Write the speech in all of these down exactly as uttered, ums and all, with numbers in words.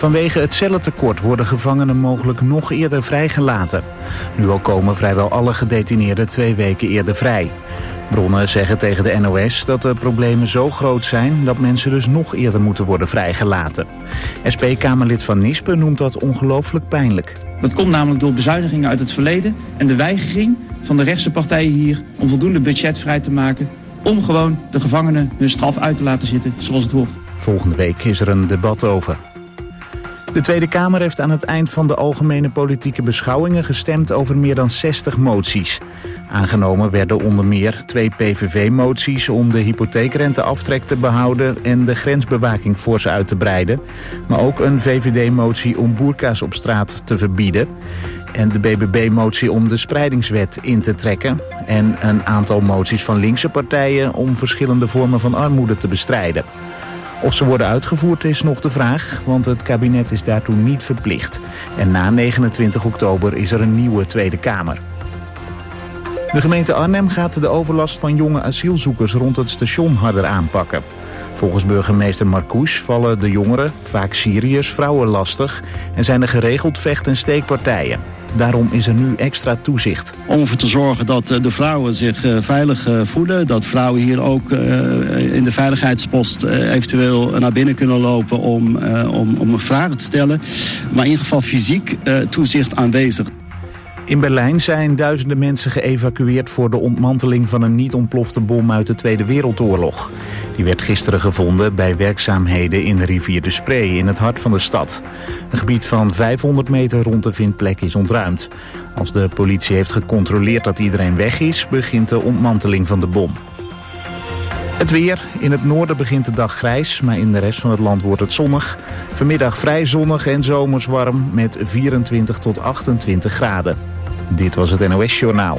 Vanwege het cellentekort worden gevangenen mogelijk nog eerder vrijgelaten. Nu al komen vrijwel alle gedetineerden twee weken eerder vrij. Bronnen zeggen tegen de N O S dat de problemen zo groot zijn dat mensen dus nog eerder moeten worden vrijgelaten. S P-Kamerlid Van Nispen noemt dat ongelooflijk pijnlijk. Dat komt namelijk door bezuinigingen uit het verleden en de weigering van de rechtse partijen hier om voldoende budget vrij te maken om gewoon de gevangenen hun straf uit te laten zitten zoals het hoort. Volgende week is er een debat over. De Tweede Kamer heeft aan het eind van de algemene politieke beschouwingen gestemd over meer dan zestig moties. Aangenomen werden onder meer twee P V V-moties om de hypotheekrenteaftrek te behouden en de grensbewaking fors uit te breiden. Maar ook een V V D-motie om boerka's op straat te verbieden. En de B B B-motie om de spreidingswet in te trekken. En een aantal moties van linkse partijen om verschillende vormen van armoede te bestrijden. Of ze worden uitgevoerd is nog de vraag, want het kabinet is daartoe niet verplicht. En na negenentwintig oktober is er een nieuwe Tweede Kamer. De gemeente Arnhem gaat de overlast van jonge asielzoekers rond het station harder aanpakken. Volgens burgemeester Marcouch vallen de jongeren, vaak Syriërs, vrouwen lastig en zijn er geregeld vecht- en steekpartijen. Daarom is er nu extra toezicht. Om ervoor te zorgen dat de vrouwen zich veilig voelen. Dat vrouwen hier ook in de veiligheidspost eventueel naar binnen kunnen lopen om, om, om vragen te stellen. Maar in ieder geval fysiek toezicht aanwezig. In Berlijn zijn duizenden mensen geëvacueerd voor de ontmanteling van een niet ontplofte bom uit de Tweede Wereldoorlog. Die werd gisteren gevonden bij werkzaamheden in de rivier de Spree in het hart van de stad. Een gebied van vijfhonderd meter rond de vindplek is ontruimd. Als de politie heeft gecontroleerd dat iedereen weg is, begint de ontmanteling van de bom. Het weer. In het noorden begint de dag grijs, maar in de rest van het land wordt het zonnig. Vanmiddag vrij zonnig en zomers warm met vierentwintig tot achtentwintig graden. Dit was het N O S Journaal.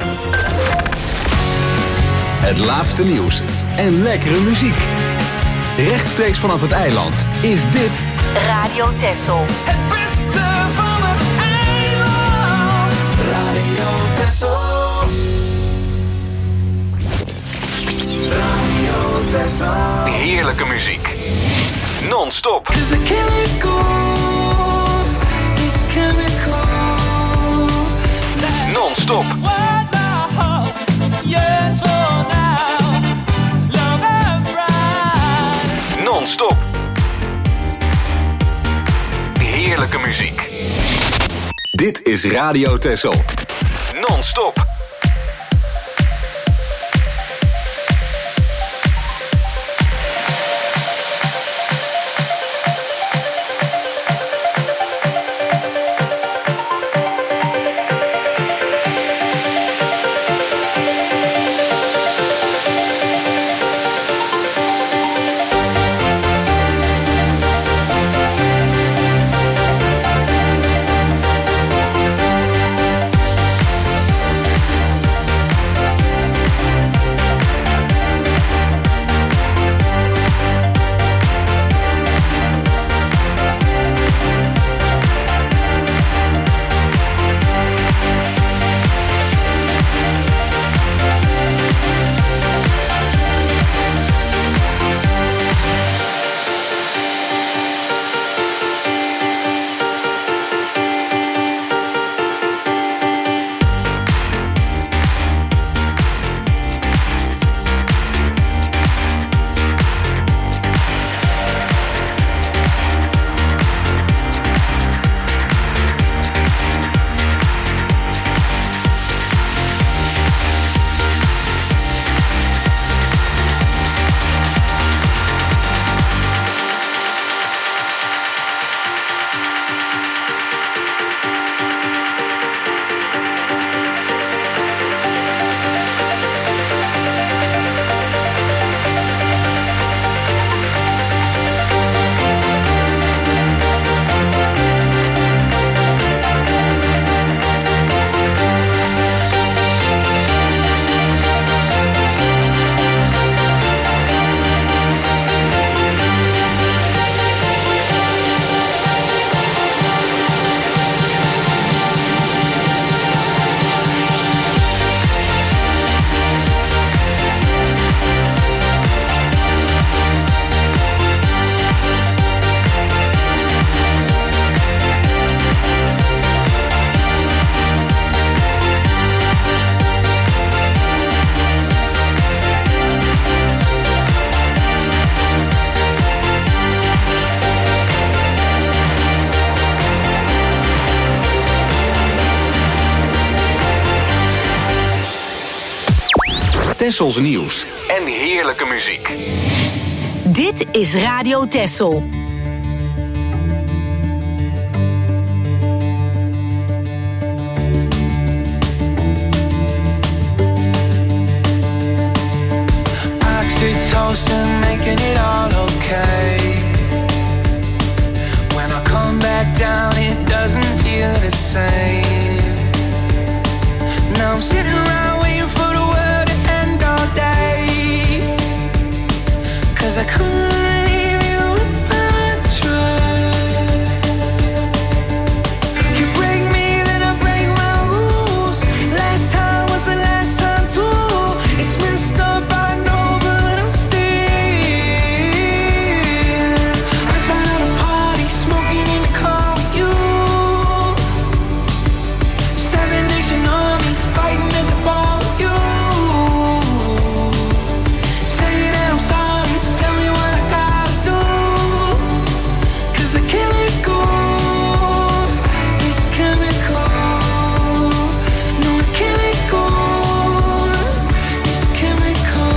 Het laatste nieuws en lekkere muziek. Rechtstreeks vanaf het eiland is dit Radio Texel. Het beste van het eiland. Radio Texel. Radio Texel. heerlijke muziek. Non-stop. Non-stop. Non-stop. Heerlijke muziek. Dit is Radio Texel. Non-stop. Tessels nieuws en heerlijke muziek. Dit is Radio Tessel. Oxytocin making it all okay. When I come back down it doesn't feel the same. Now I'm sitting around waiting for the world to end all day. Cause I couldn't leave you if I tried. You break me then I break my rules. Last time was the last time too. It's messed up I know but I'm still outside of the party smoking in the car with you. Seven Nation Army fighting at the bar with you. Say that I'm sorry, tell me what I gotta do. Cause I can't let go. It's chemical. No, I can't let go. It's chemical.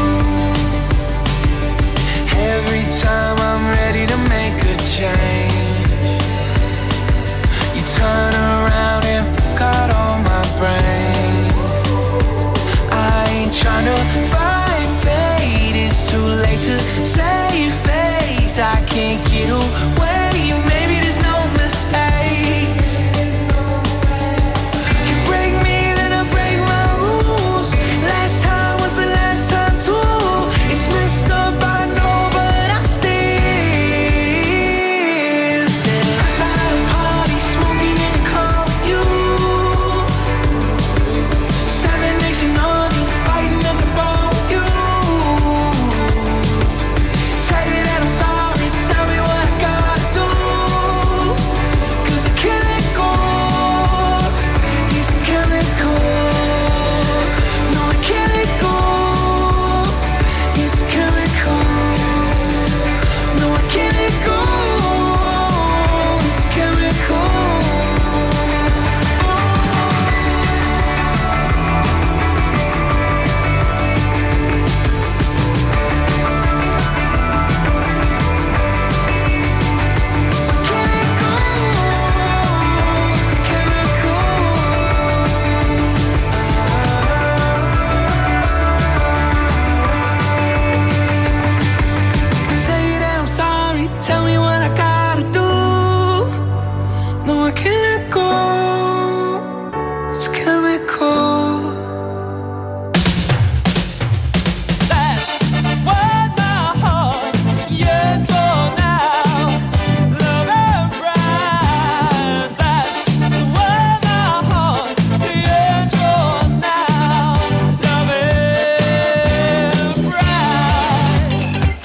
Every time I'm ready to make a change, you turn around and got all my brains. I ain't tryna fight fate, it's too late to save face. I can't get away, maybe there's no mistakes. You break me, then I break my rules. Last time was the last time too. It's messed up, I know, but I still, still outside the party, smoking in the car with you. Seven Nation Army fighting at the bar with you. Tell you that I'm sorry, tell me what I gotta do. Cause I can't let go. It's chemical. No, I can't let go. It's chemical. No, I can't let go. It's chemical. Say that I'm sorry, tell me what I gotta do. No, I can't let go. It's chemical. That's what my heart yearns for now. Love and pride. That's what my heart yearns for now. Love and pride.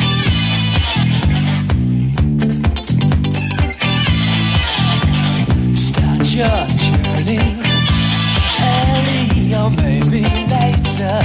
Start your journey early or maybe later.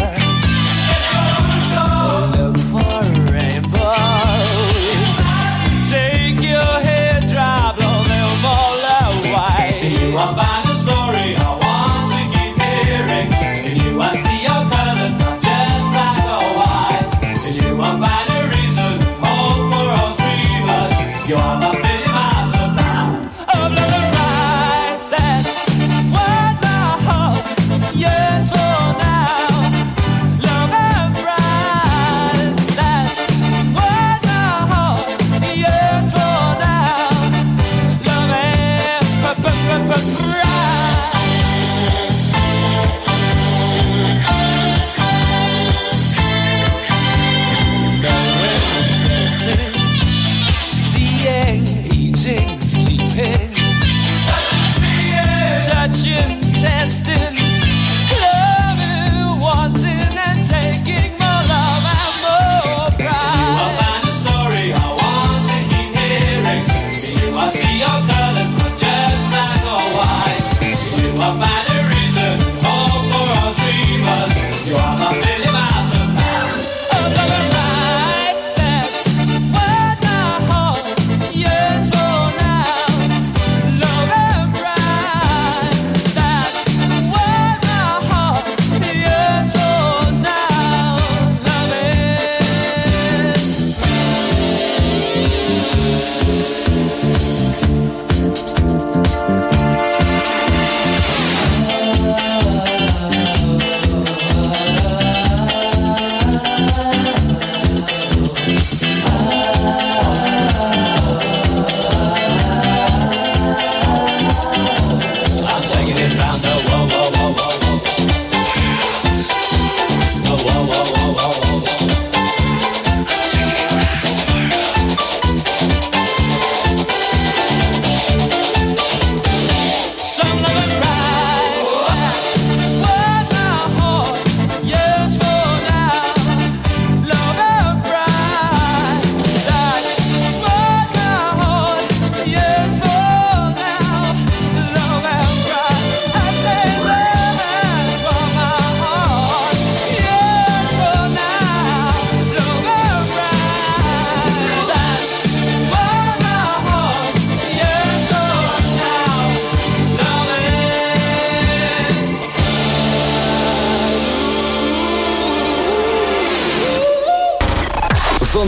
Look for rainbows. Take your head, drop on them all away. In you I find a story I want to keep hearing. In you I see your colors, not just black or white. In you I find a reason, hope for all dreamers. You are my Billy Master now. Of love and pride, that's what my heart yearns for now. Love and pride, that's what my heart yearns for now. Love and pride.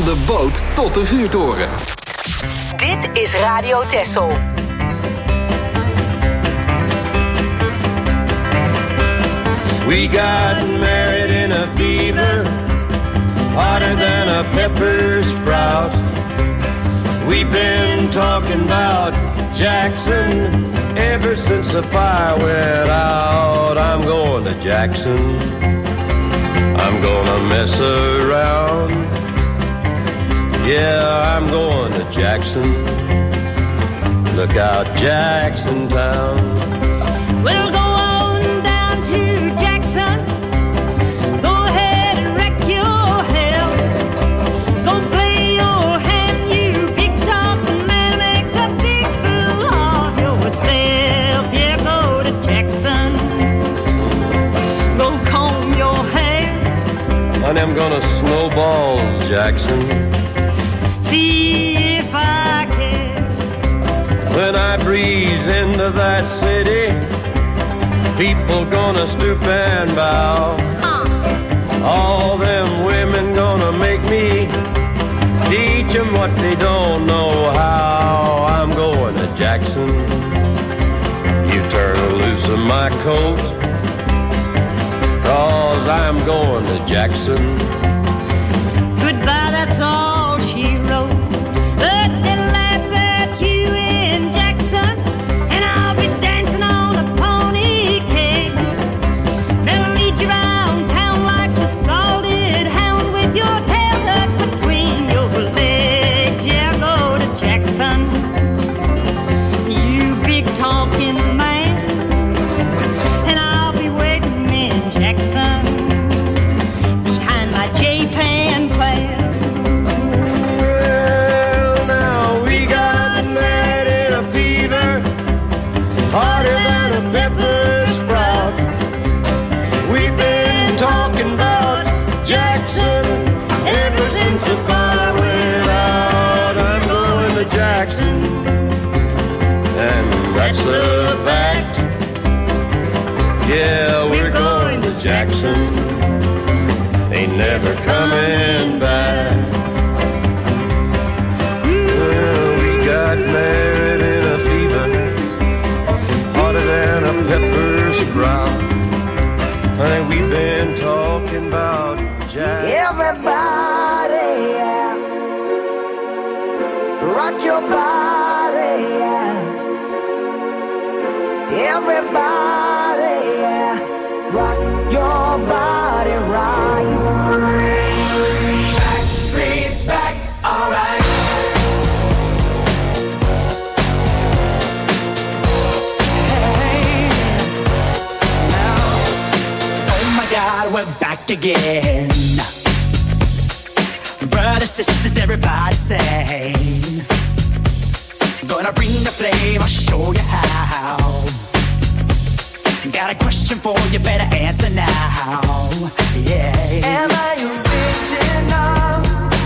Van de boot tot de vuurtoren. Dit is Radio Texel. We got married in a fever, hotter than a pepper sprout. We've been talking about Jackson ever since the fire went out. I'm going to Jackson, I'm gonna mess around. Yeah, I'm going to Jackson, look out Jackson Town. We'll go on down to Jackson, go ahead and wreck your hell. Go play your hand, you big talking man, make a big fool of yourself. Yeah, go to Jackson, go comb your hair. Honey, I'm gonna snowball Jackson, see if I can. When I breeze into that city, people gonna stoop and bow. Uh. All them women gonna make me teach them what they don't know how. I'm going to Jackson, you turn loose of my coat, 'cause I'm going to Jackson. Goodbye, that's all she wrote. But they'll laugh at you in Jackson, and I'll be dancing on a pony king. They'll lead you around town like a scalded hound with your tail tucked between your legs. Yeah, go to Jackson, you big talking man, and I'll be waiting in Jackson behind my J-Pan plan. Well, now we got married in a fever, hotter than a pepper sprout. We've been talking about Jackson ever since the fire went out. I'm going to Jackson, and that's a fact. Yeah, we're going to Jackson, ain't never coming back. Well, we got married in a fever, hotter than a pepper sprout. Honey, we've been talking about Jack. Everybody, yeah. Rock your body, yeah. Everybody, yeah. Rock your body right. Back streets back, alright. Hey, now, oh my God, we're back again. Brothers, sisters, everybody say, gonna bring the flame, I'll show you how. Got a question for you, better answer now. Yeah. Am I original?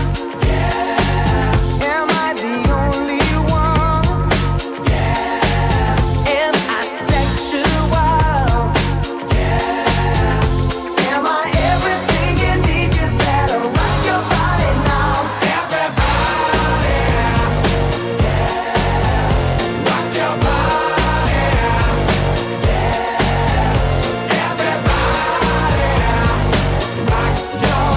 Yeah. Am I the only one? Yeah. Am I sexual? Yeah. Am I everything you need? You better rock your body now. Everybody, yeah. Rock your body, yeah. Everybody, rock your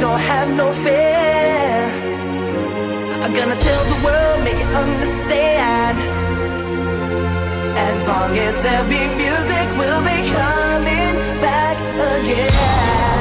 don't have no fear. I'm gonna tell the world, make it understand. As long as there be music, we'll be coming back again.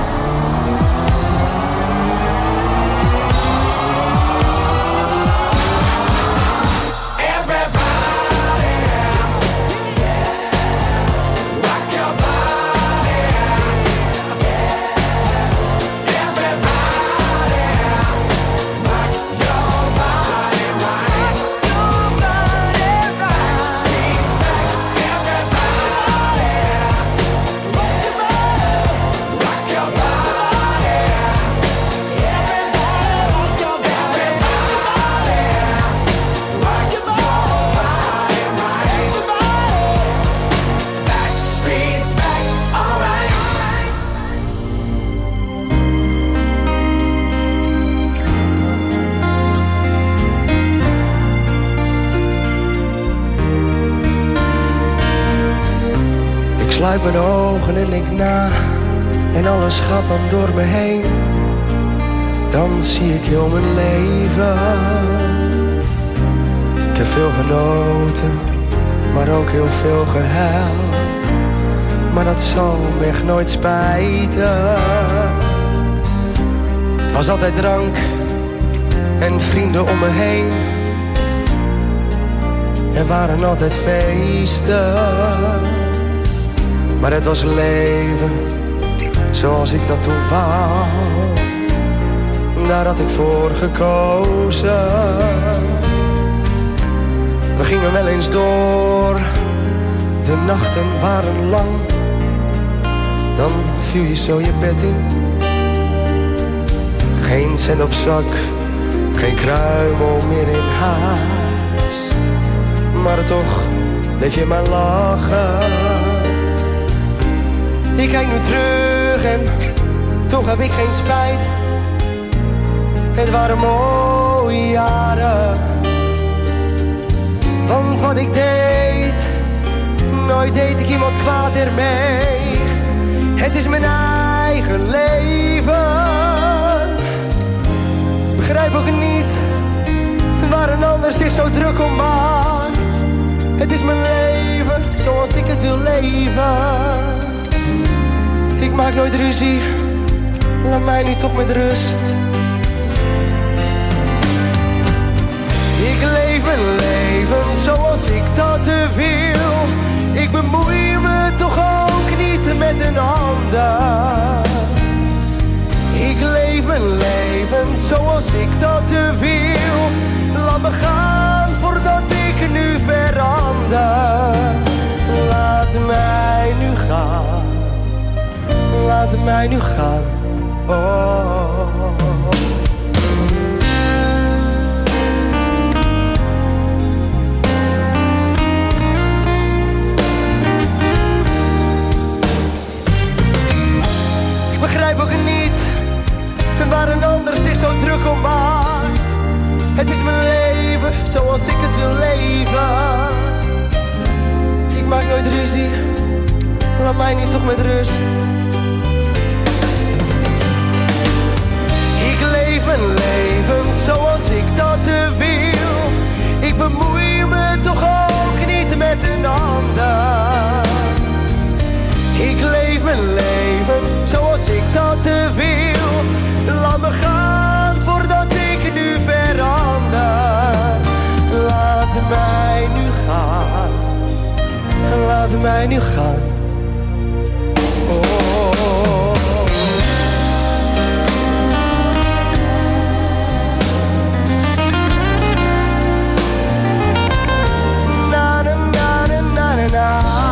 Sluit mijn ogen en denk na, en alles gaat dan door me heen. Dan zie ik heel mijn leven. Ik heb veel genoten, maar ook heel veel gehuild. Maar dat zal me echt nooit spijten. Het was altijd drank en vrienden om me heen. Er waren altijd feesten. Maar het was leven, zoals ik dat toen wou. Daar had ik voor gekozen. We gingen wel eens door, de nachten waren lang. Dan viel je zo je bed in. Geen cent op zak, geen kruimel meer in huis. Maar toch bleef je maar lachen. Ik kijk nu terug en toch heb ik geen spijt. Het waren mooie jaren. Want wat ik deed, nooit deed ik iemand kwaad ermee. Het is mijn eigen leven. Begrijp ook niet waar een ander zich zo druk om maakt. Het is mijn leven zoals ik het wil leven. Ik maak nooit ruzie, laat mij nu toch met rust. Ik leef mijn leven zoals ik dat wil. Ik bemoei me toch ook niet met een ander. Ik leef mijn leven zoals ik dat wil. Laat me gaan voordat ik nu verander. Laat mij nu gaan. Laat mij nu gaan, oh. Ik begrijp ook niet waar een ander zich zo druk om maakt. Het is mijn leven zoals ik het wil leven. Ik maak nooit ruzie, laat mij nu toch met rust. Ik leef mijn leven zoals ik dat wil. Ik bemoei me toch ook niet met een ander. Ik leef mijn leven zoals ik dat wil. Laat me gaan voordat ik nu verander. Laat mij nu gaan. Laat mij nu gaan. Oh. Na na na na na na.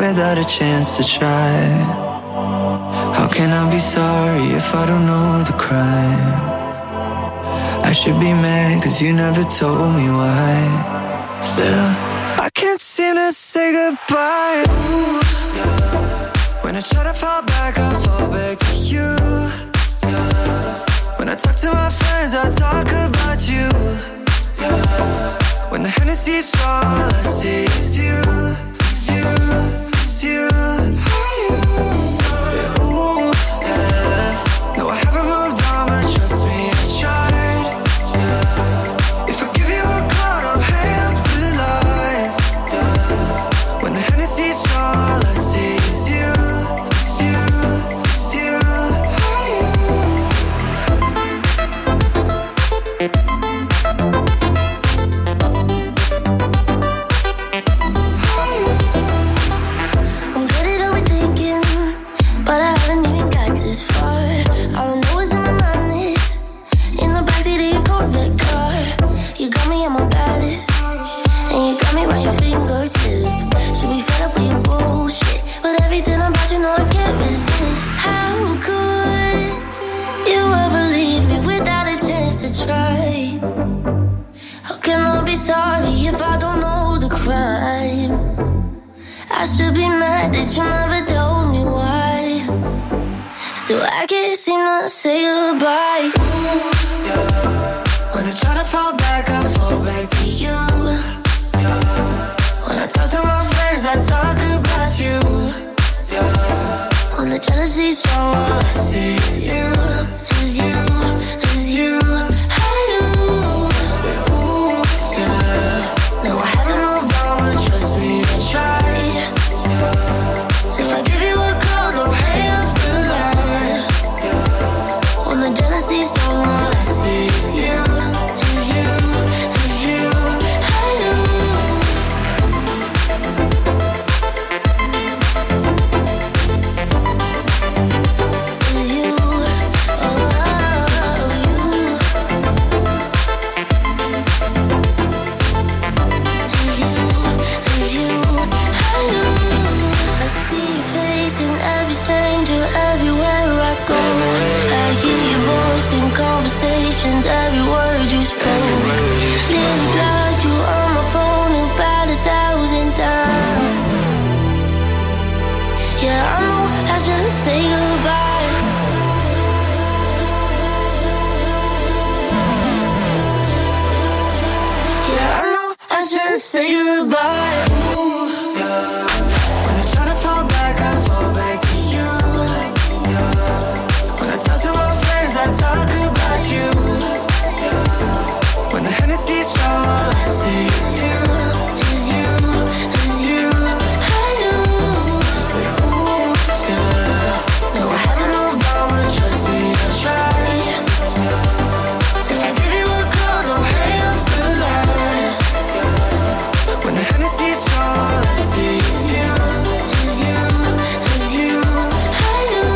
without a chance to try? How can I be sorry if I don't know the crime? I should be mad cause you never told me why. Still, I can't seem to say goodbye. Ooh, yeah. When I try to fall back, I fall back to you. Yeah. When I talk to my friends, I talk about you. Yeah. When the Hennessy's strong, all I see is you, it's you, it's you. Yeah, ooh, yeah. No, I haven't moved on, but trust me, I tried. Yeah. If I give you a call, don't hang up the line. Yeah. When the Hennessy's strong, all I see is you, it's you, it's you. Try. How can I be sorry if I don't know the crime? I should be mad that you never told me why. Still I can't seem to say goodbye. Ooh, yeah. When I try to fall back, I fall back to you. Yeah. When I talk to my friends, I talk about you. Yeah. When the jealousy's strong, all I see is you, is you, is you. Say goodbye. Yeah, I know I should say goodbye. Ooh, yeah. When I try to fall back, I fall back to you. Yeah. When I talk to my friends, I talk about you. Yeah. When the Hennessy's strong, all I see is you, is you, is you. I do. Ooh, yeah. No, I haven't moved on, but trust me, I tried. If I give you a call, don't hang up the line. When the Hennessy's strong, all I see is you, is you, is you. I do.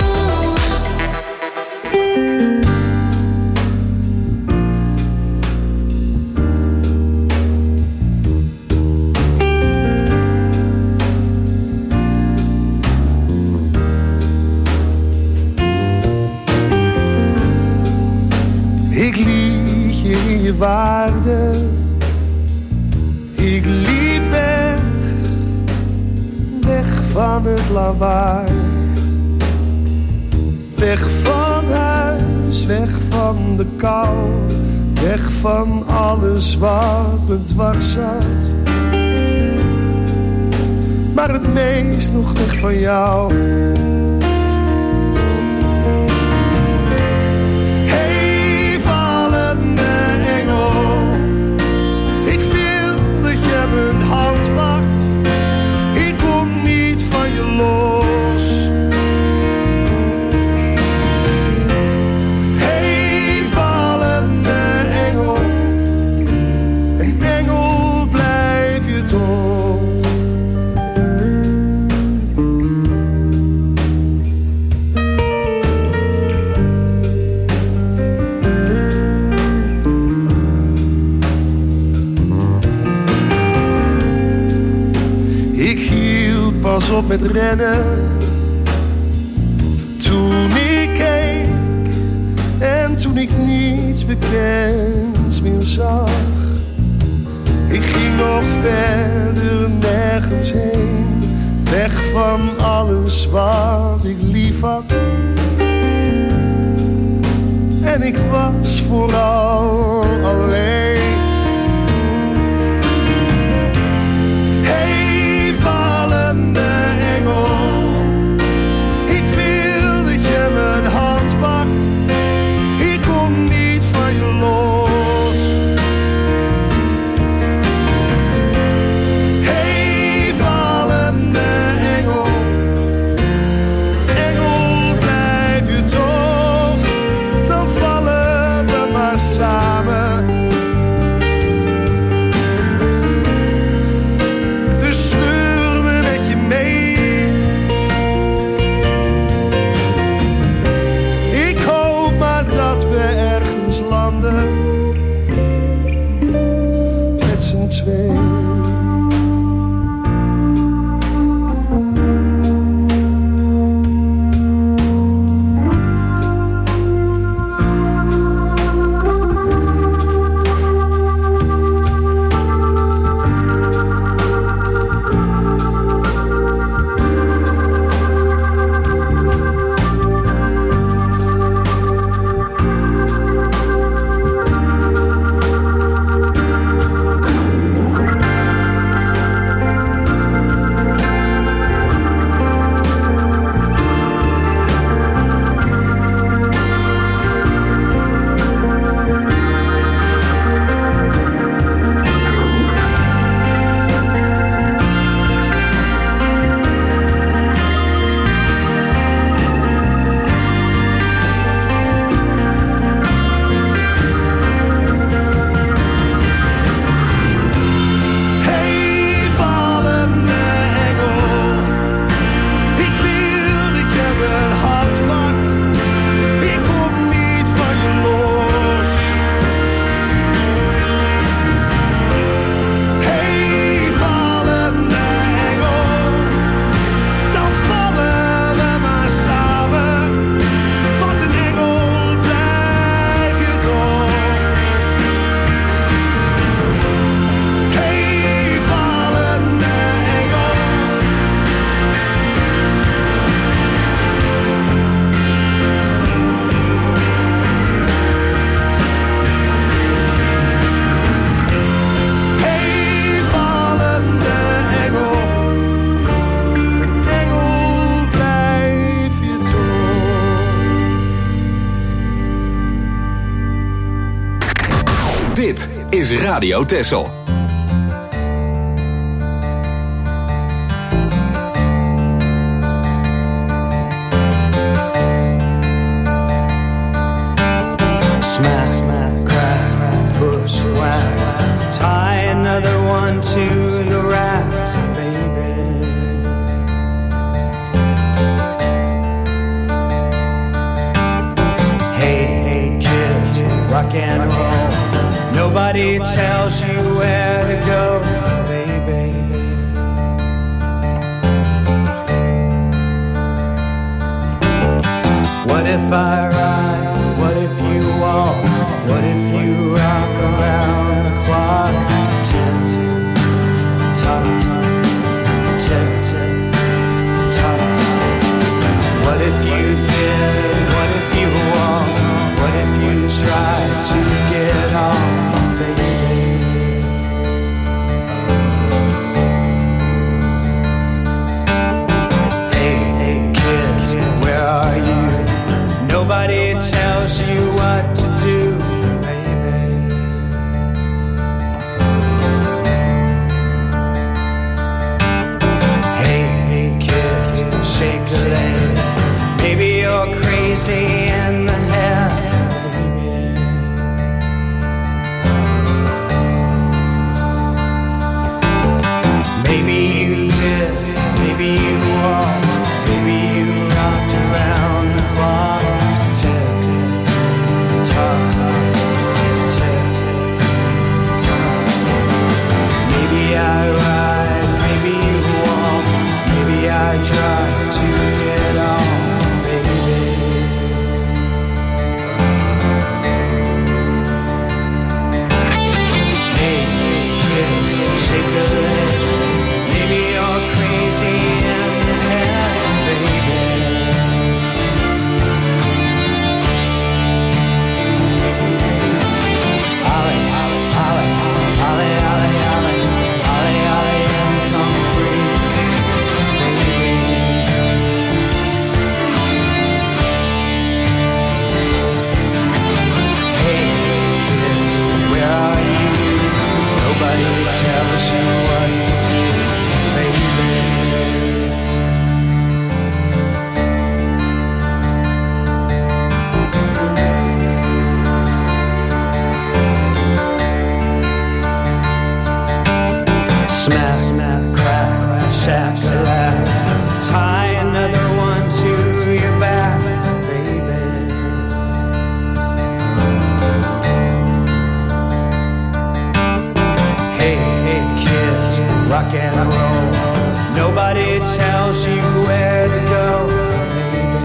Ik liet je in je waarde. Ik liep weg, weg van het lawaai. Weg van huis, weg van de kou. Weg van alles wat me dwars zat. Maar het meest nog weg van jou. Mijn hand pakt, ik kom niet van je los. Hey, vallende engel, een engel blijf je toch. pas op met rennen. Toen ik keek en toen ik niets bekends meer zag. Ik ging nog verder nergens heen, weg van alles wat ik lief had. En ik was vooral alleen. Hey, vallende engel, ik wil dat je mijn hand pakt. Ik kom niet van je los. Hey, vallende engel, engel, blijf je toch, dan vallen we maar samen. Dus sleur me met je mee. Ik hoop maar dat we ergens landen met z'n tweeën. Hey, vallende engel, ik wil dat je mijn hand pakt. Ik kom niet van je los. Hey, vallende engel, dan vallen we maar samen. Wat een engel, blijf je toch. Hey, vallende engel. Hey, vallende engel. Een engel, blijf je toch. Dit is Radio Texel. Smack, smack, crack, bushwhack. Tie another one to the racks, baby. Hey, hey, kid, rock and roll. Nobody tells you where to go, baby. What if I ride? What if you walk? What if you rock around the clock? Tick, tock, tick, tock. What if you did? What if you walk? What if you tried to get on, baby? Hey, hey, kid, where are you? Nobody tells you what to do, baby. Hey, hey, kid, shake a leg. Maybe you're crazy in the head, baby. Maybe you did, maybe you walked, maybe you rocked around the clock. Tick, tock, tick, tock. Maybe I ride, maybe you walk, maybe I shake her head. Maybe you're crazy in the head, baby. Ollie, Ollie, Ollie, Ollie, Ollie, Ollie, Ollie, Ollie, and come free, baby. Hey kids, where are you? Nobody tells you what to do, baby. Smack, smack, crack, shack-a-lack. Tie another one to your back, baby. Hey, hey, kids, rock and roll. Nobody tells you where to go, baby.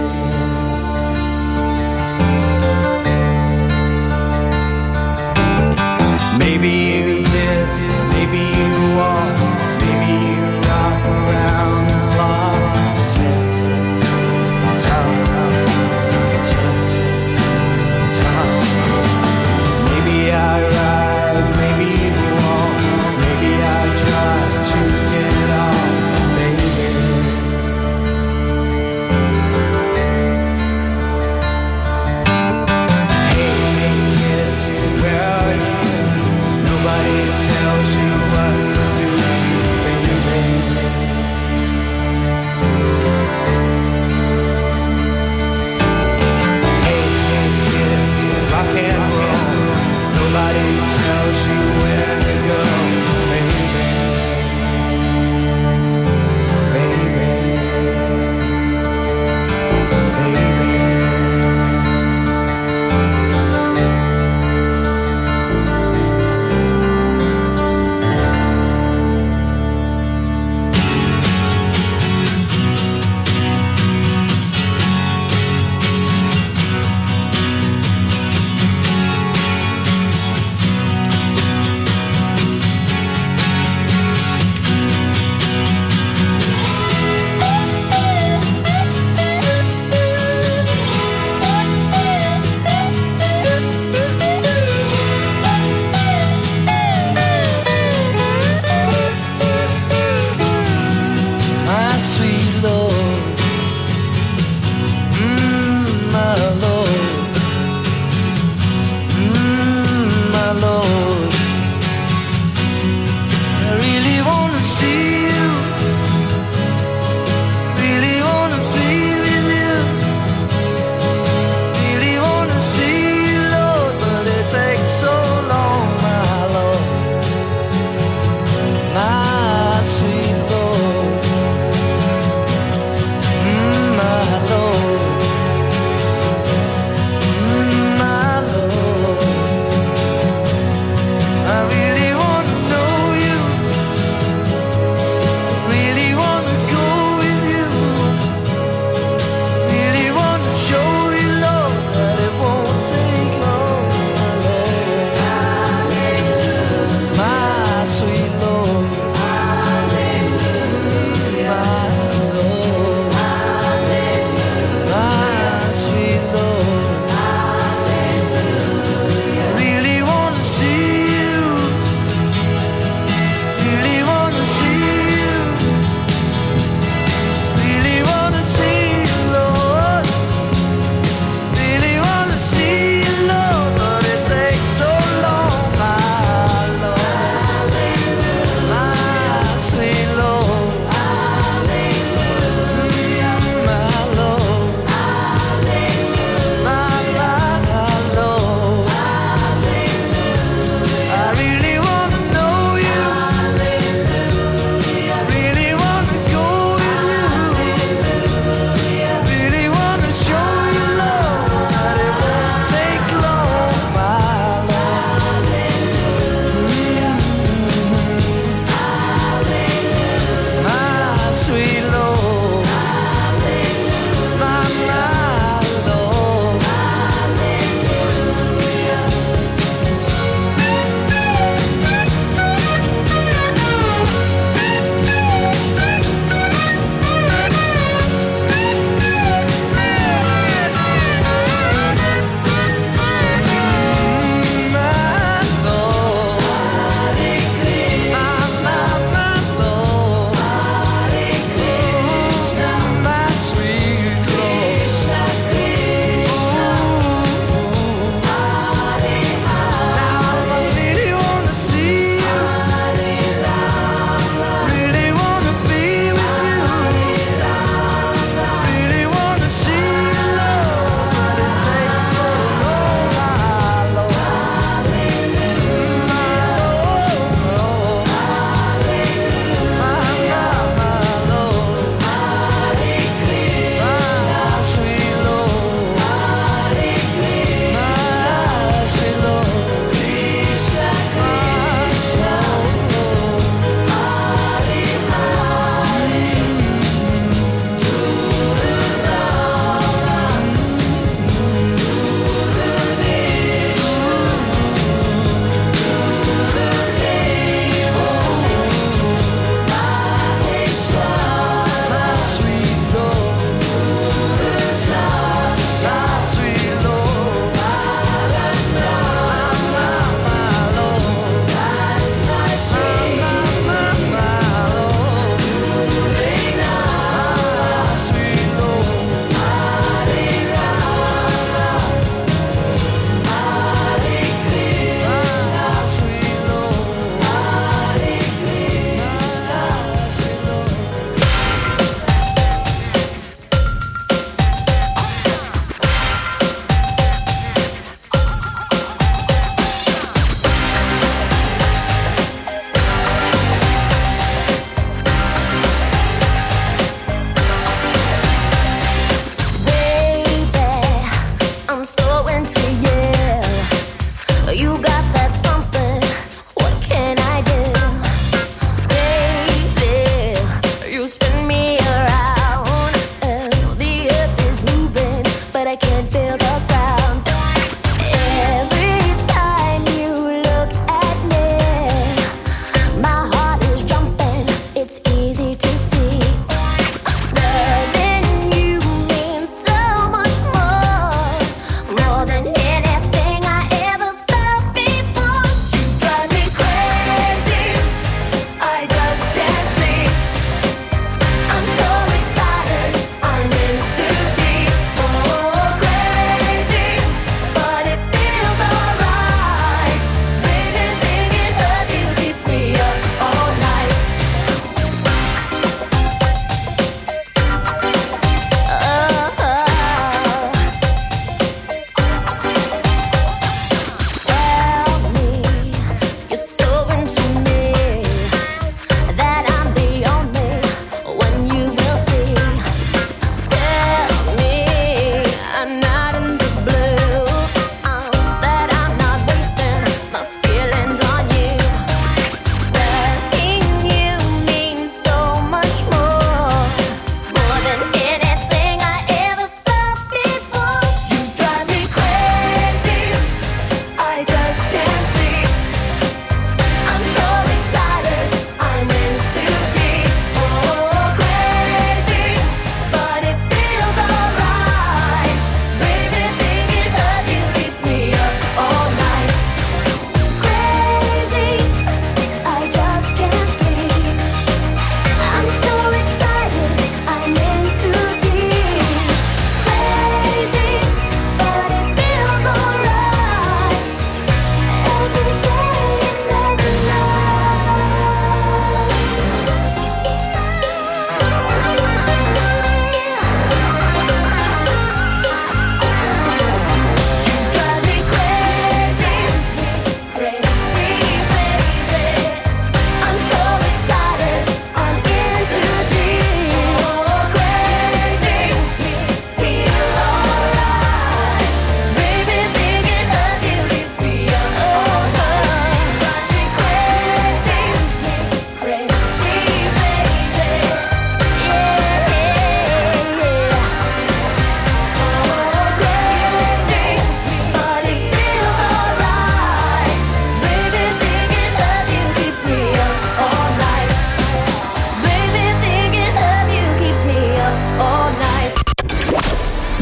Maybe you did, maybe you won't. Maybe you rock around the clock. Tick, tock, tick, tock. Maybe I ride, maybe you won't. Maybe I try to get on, baby. Hey, hey, kids, where are you? Nobody tells you what to do, baby. Hey, hey, kids, rock and roll. Nobody tells you where to go, baby. Baby. Baby. My sweet Lord, mm, my Lord, mm, my Lord. I really wanna see you, really wanna be with you, really wanna see you, Lord, but it takes so long, my Lord, my sweet Lord. Mm, my Lord, mm, my Lord. I really wanna know you, really wanna go with you, really wanna show you, Lord, that it won't take long, my sweet Lord.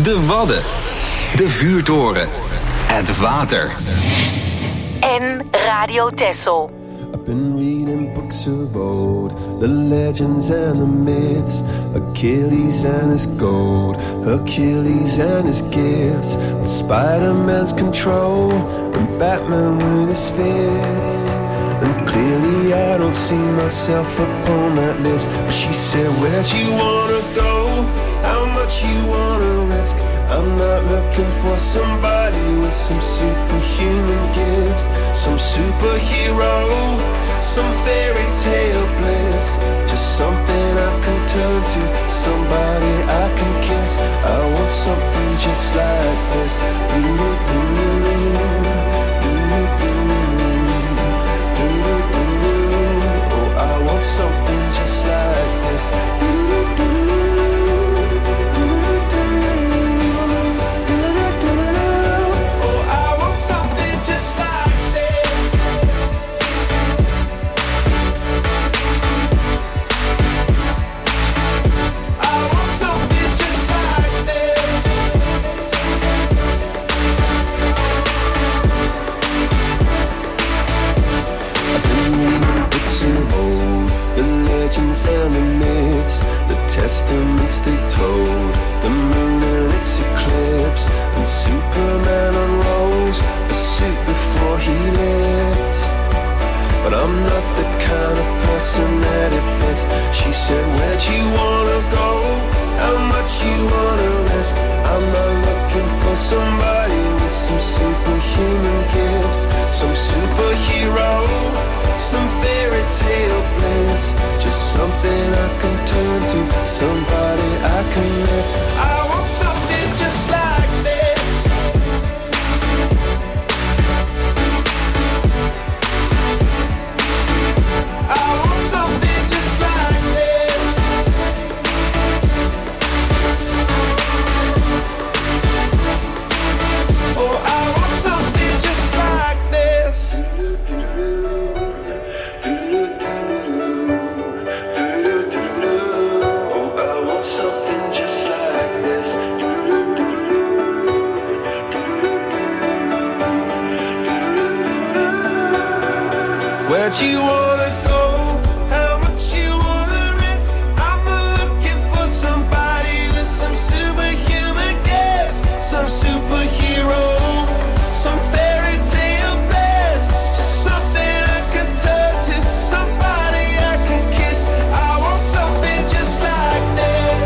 De Wadden. De vuurtoren. Het water. En Radio Texel. I've been reading books of old, the legends and the myths, Achilles and his gold, Hercules and his gifts, and Spider-Man's control, and Batman with his fist. And clearly I don't see myself upon that list. But she said, where'd you wanna go? How much you wanna risk? I'm not looking for somebody with some superhuman gifts, some superhero, some fairy tale bliss. Just something I can turn to, somebody I can kiss. I want something just like this. Do-do-do, do-do-do, do-do-do. Oh, I want something just like this. Do-do-do. And the myths, the testaments they told, the moon and its eclipse, and Superman unrolls a suit before he lived. But I'm not the kind of person that it fits. She said, where'd you wanna go? How much you wanna risk? I'm not looking for somebody with some superhuman gifts, some superhero, some fairy tale bliss. Just something I can turn to, somebody I can miss. I want something just like this. I want something just like this. Oh, I want something just like this. Where'd you wanna go? How much you wanna risk? I'm not looking for somebody with some superhuman gifts, some superhero, some fairy tale bliss. Just something I can turn to, somebody I can kiss. I want something just like this.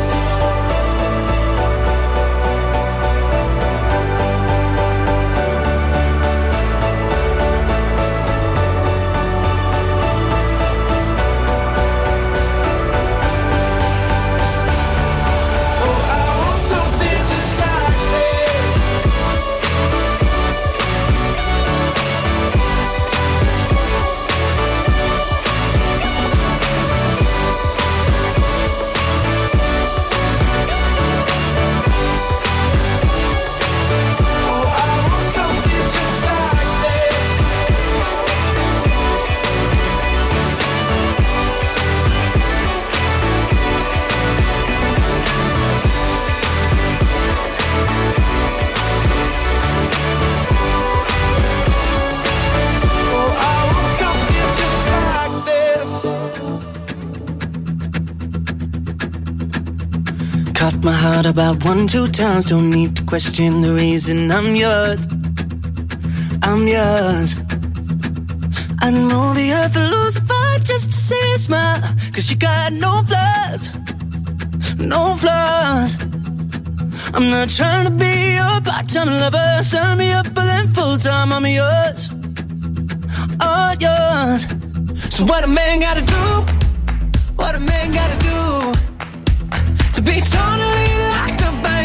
Cut my heart about one, two times. Don't need to question the reason I'm yours. I'm yours. I'd move the earth and lose a fight just to see you smile. Cause you got no flaws, no flaws. I'm not trying to be your part-time lover. Sign me up for them full-time. I'm yours, all yours. So what a man gotta do, what a man gotta do to be totally locked up by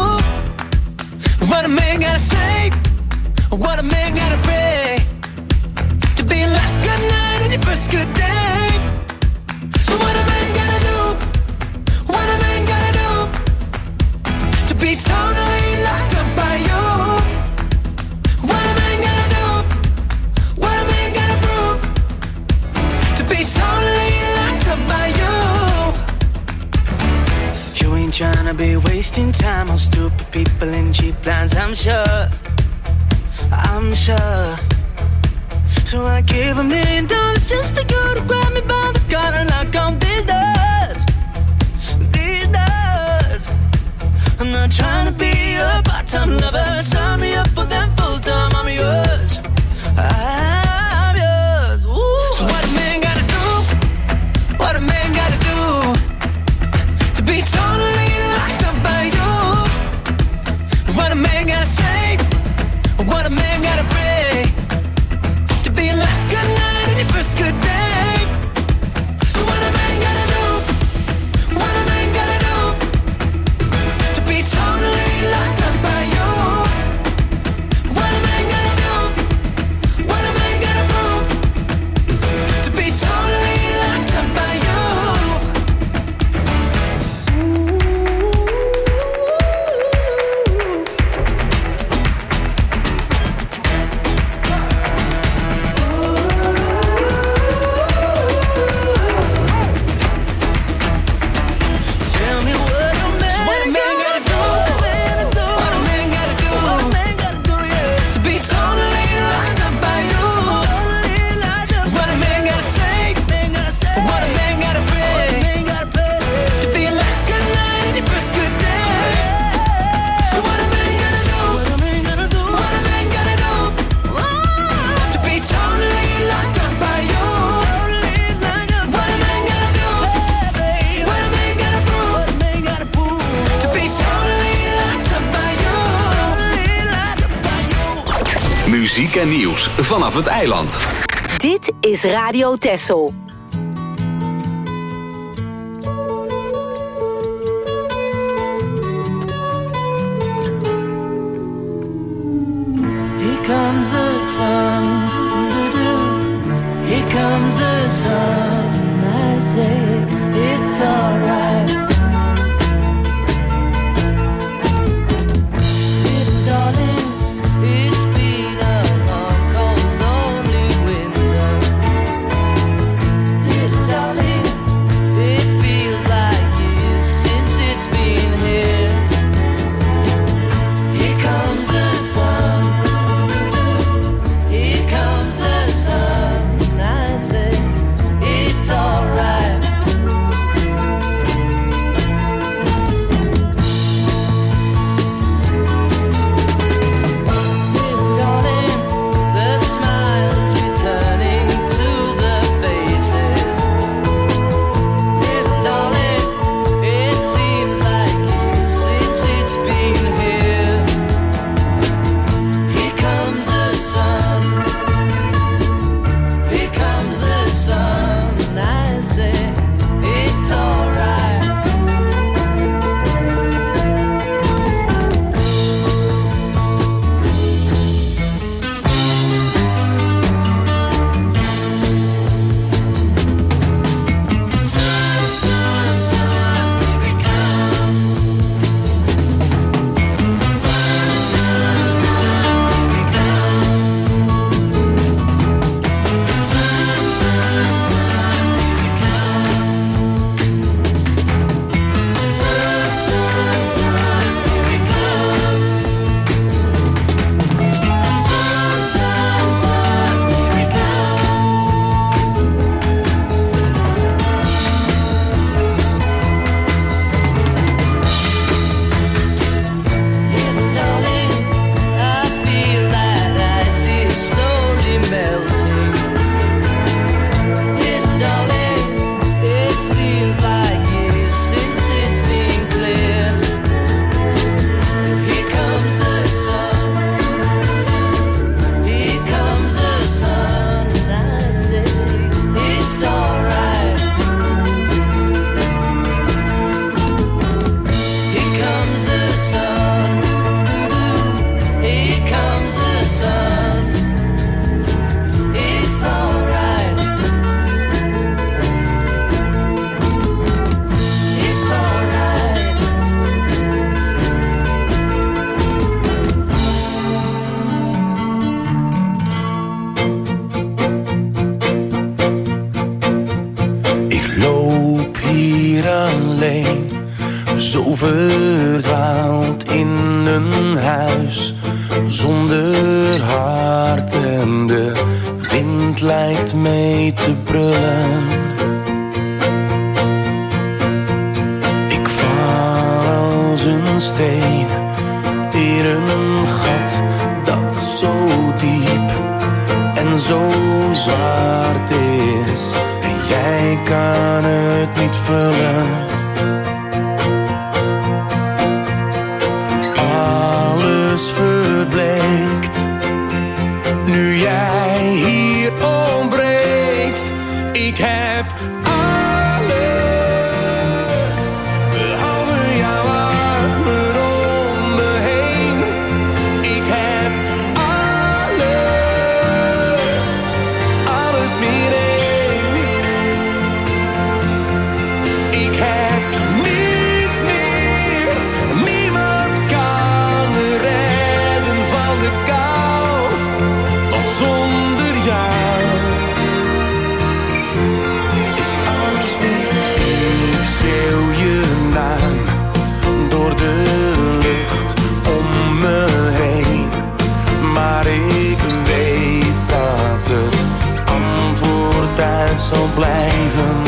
you. What a man gotta say, what a man gotta pray to be your last good night and your first good day. So what a man gotta do, what a man gotta do to be totally locked up by you. What a man gotta do, what a man gotta prove to be totally locked up by you. trying to be wasting time on stupid people in cheap lines, I'm sure, I'm sure. So I gave a million dollars just for you to grab me by the collar and knock on these doors, these doors. I'm not trying to be a part-time lover, sign me up for them full-time, I'm yours, I'm yours. Ooh. So what a man gotta do, what a man gotta do to be totally locked up by you? What a man gotta say, what a man gotta pray to be your last good night and your first good day. So what a man gotta do, what a man gotta do to be totally locked up by you? What a man gotta do, what a man gotta prove to be totally locked up by you? Tell me what a man, what a man gotta do, what a man gotta do, what a man gotta do, yeah, to be totally locked up by you. What a man gotta say, what a man gotta pray to be your last good night and your first good day. So what a man gotta do, what a man gotta do, what a man gotta do to be totally locked up by you? What a man gotta do, what a man gotta prove to be totally locked up by you? Muziek en nieuws vanaf het eiland. Dit is Radio Texel. Here comes the sun, doo-doo. Here comes the sun. I say it's alright. Little darling, it's been a long, cold, lonely winter. Zo verdwaald in een huis zonder hart en de wind lijkt mee te brullen. Ik val als een steen in een gat dat zo diep en zo zwart is en jij kan het niet vullen. Alles verbleekt nu jij hier ontbreekt. Ik heb alles behalve jouw armen om me heen. Ik heb alles, alles meer één. Ik heb niets meer, niemand kan me redden van de kou, want zonder jou is alles meer één. Ik schreeuw je naam door de lucht om me heen, maar ik weet dat het antwoord uit zal blijven.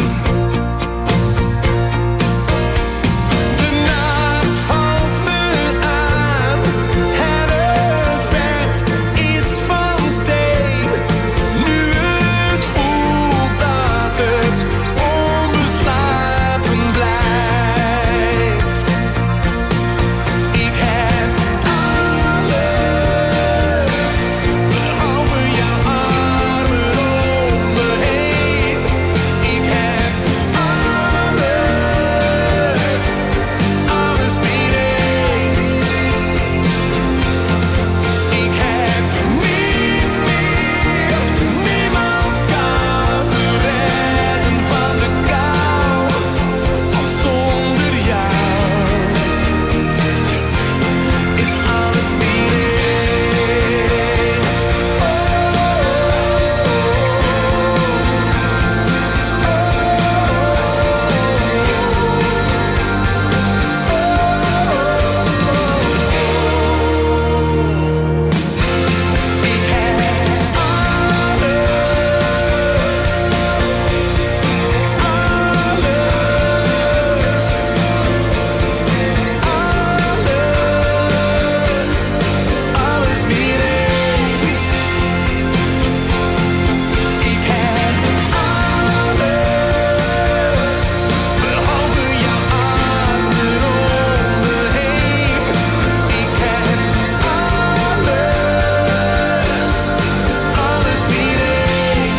De nacht valt me aan en het bed is van steen. Nu het voelt dat het onbeslapen blijft. Ik heb alles behalve jouw armen om me heen. Ik heb alles, alles meer één. Ik heb niets meer, niemand kan me redden van de kou, want zonder jou is alles meer één. Ik heb alles, alles, alles meer één. Ik heb alles, behalve jouw armen om me heen. Ik heb alles, alles meer één.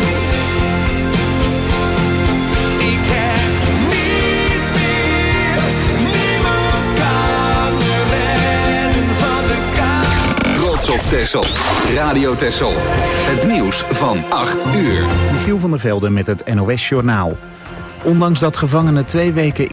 Ik heb niets meer, niemand kan me redden van de kou. Trots op Texel. Radio Texel. Het nieuws van acht uur. Michiel van der Velde met het N O S Journaal. Ondanks dat gevangenen twee weken